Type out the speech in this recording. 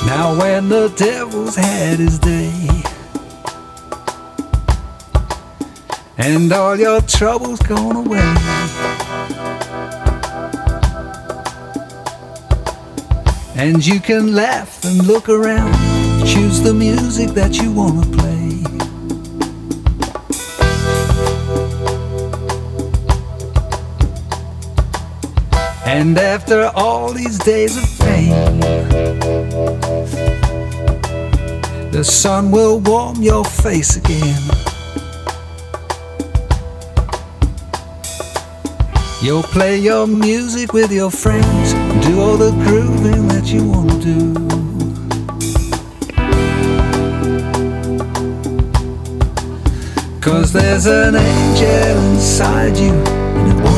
Now when the devil's had his day and all your troubles gone away, and you can laugh and look around, choose the music that you wanna play. And after all these days of pain, the sun will warm your face again. You'll play your music with your friends, do all the grooving that you want to do. Cause there's an angel inside you, and it